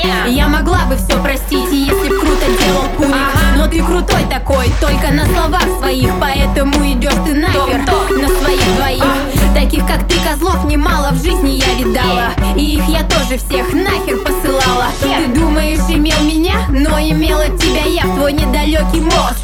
Я могла бы все простить, если б круто делал куник. Но ты крутой такой, только на словах своих, поэтому идешь ты нахер на своих двоих. Таких как ты козлов немало в жизни я видала, и их я тоже всех нахер посылала. Ты думаешь, имел меня, но имела тебя я в твой недалекий мозг.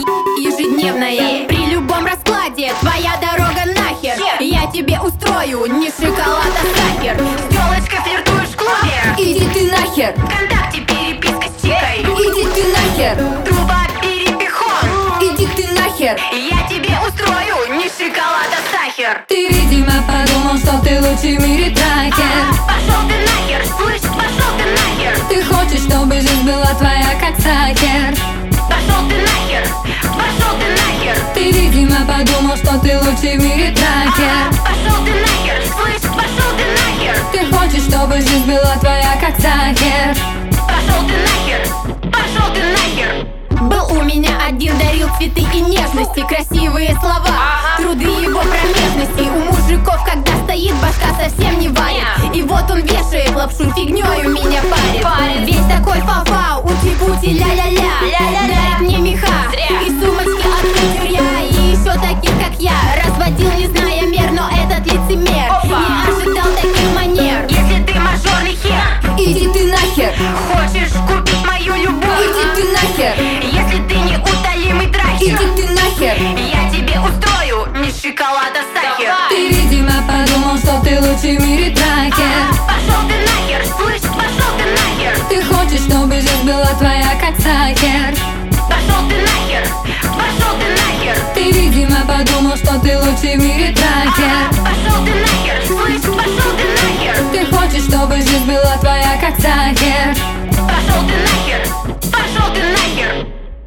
Ежедневная, при любом раскладе твоя дорога нахер. Я тебе устрою не шоколад, а сахар. С тёлочкой флиртуешь в клубе, Иди ты нахер, ВКонтакте переписка с тикой. иди ты нахер, Труба перепихон. иди ты нахер. Я тебе устрою не шоколад, а сахар. Ты, видимо, подумал, что ты лучший в мире тракер. Пошел ты нахер, слышь, пошел ты нахер. Ты хочешь, чтобы жизнь была твоя, как сахар. Пошел ты нахер, пошел ты нахер. Ты, видимо, подумал, что ты лучший в мире тракер. Пошел ты нахер, слышь, пошел ты нахер. Ты хочешь, чтобы жизнь была твоя, как сахар. Пошел ты нахер, пошел ты нахер. Был у меня один, дарил цветы и нежности, красивые слова, труды его промежности. У мужиков, когда стоит, башка совсем не варит, и вот он вешает лапшу, фигнёю меня парит. Весь такой фа-фа, ути-пути, ля-ля-ля, дарит мне меха и сумочки от кутюрья. И еще таких, как я, разводил, не зная мер, но этот лицемер не ожидал таких манер. Если ты мажорный хер, Иди ты нахер, хочешь купить мою любовь, иди ты нахер, если ты не утолимый трахер, иди ты нахер. я тебе устрою не шоколад, а сахар. Ты, видимо, подумал, что ты лучший в мире тракер. Пошел ты нахер, слышь, пошел ты нахер. Ты хочешь, чтобы жизнь была твоя, как сахар. Пошел ты нахер, пошел ты нахер. Ты, видимо, подумал, что ты лучший в мире тракер. Пошел ты нахер, слышь, пошел ты нахер. Ты хочешь, чтобы жизнь была твоя, как сахар. Пошел ты нахер, пошел ты нахер.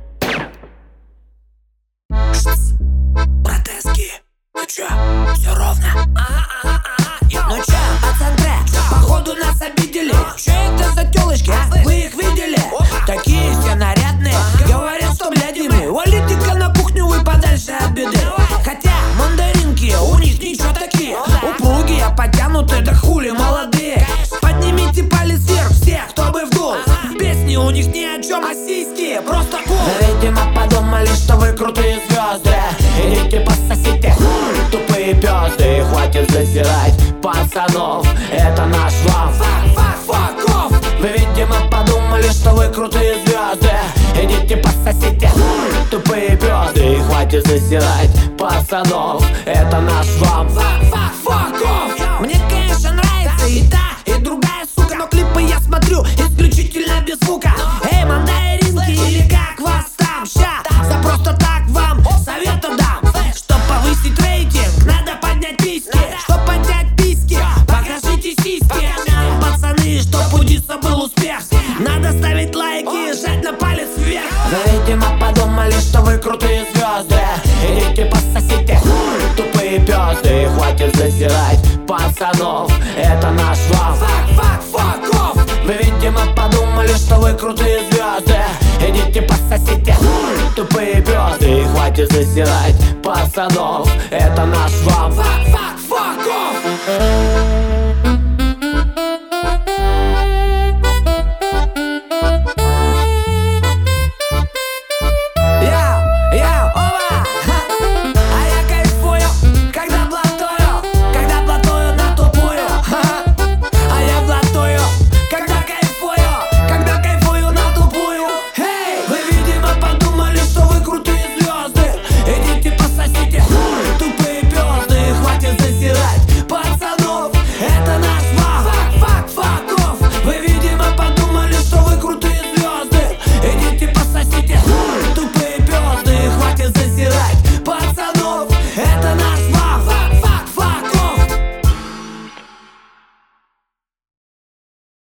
Протезки, ну чё, все ровно? Ну чё, пацаны, походу нас обидели. Чё это за тёлочки, а? Вы их видели? Такие все нарядные, говорят, что блядями. Валите-ка на кухню вы подальше от беды. Хотя мандаринки у них ничего такие, упругие, потянутые, да хули молодые. Поднимите палец вверх всех, кто бы вдул. Песни у них ни о чем, а сиськи просто кул. Видимо, подумали, что вы крутые звезды. Идите пососите, тупые пёзды. Хватит засирать пацанов, это наш лав. Fuck off. Вы, видимо, подумали, что вы крутые звезды. Идите пососите, тупые пёзды. Хватит засирать пацанов, это наш вам. Fuck off. Мне, конечно, нравится и та, и другая сука, но клипы я смотрю исключительно без звука. Эй, мандаринки, или как вас там? Ща, за просто так вам совета дам. Чтоб повысить рейтинг, надо поднять письки. Чтоб поднять письки, покажите сиськи. Пацаны, чтоб у Диса был успех, надо ставить лайки и жать на палец вверх. Вы, видимо, подумали, что вы крутые звезды. Идите пососите, тупые пёзды. Хватит засирать пацанов, это наш лав. Fuck off. Вы, видимо, подумали, что вы крутые звезды. Идите пососите, тупые пёзды. Хватит засирать пацанов, это наш вам.